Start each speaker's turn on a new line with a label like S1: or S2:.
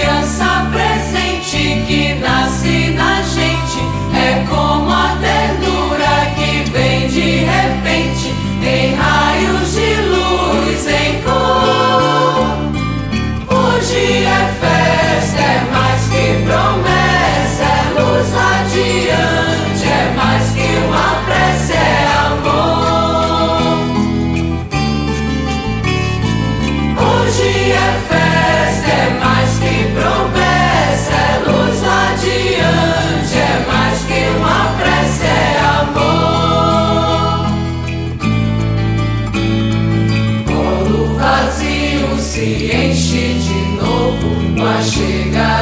S1: criança presente que nasce na gente. É como a ternura que vem de repente, em raios de luz, em cor. Hoje é festa, é mais que promessa, é luz radiante, é mais que uma prece, é amor. Hoje é festa, é mais que promessa, é luz radiante, é mais que uma prece, é amor. Colo vazio se enche de novo com a chegada